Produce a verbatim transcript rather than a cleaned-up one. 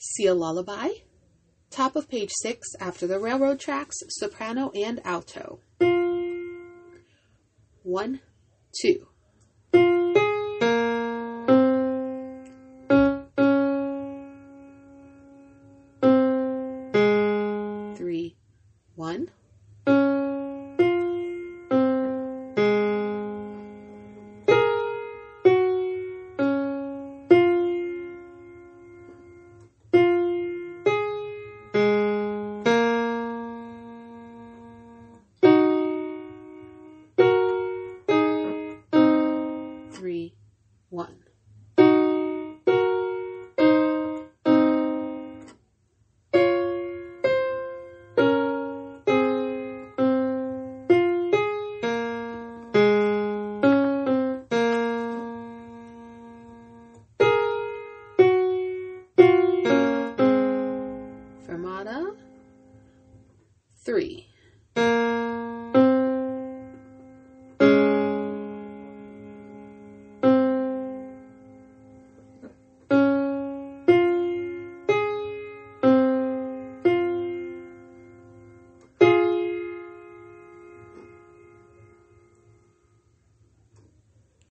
Sea Lullaby. Top of page six, after the railroad tracks, soprano and alto. One, two. Three, one. Three, one. Fermata, three.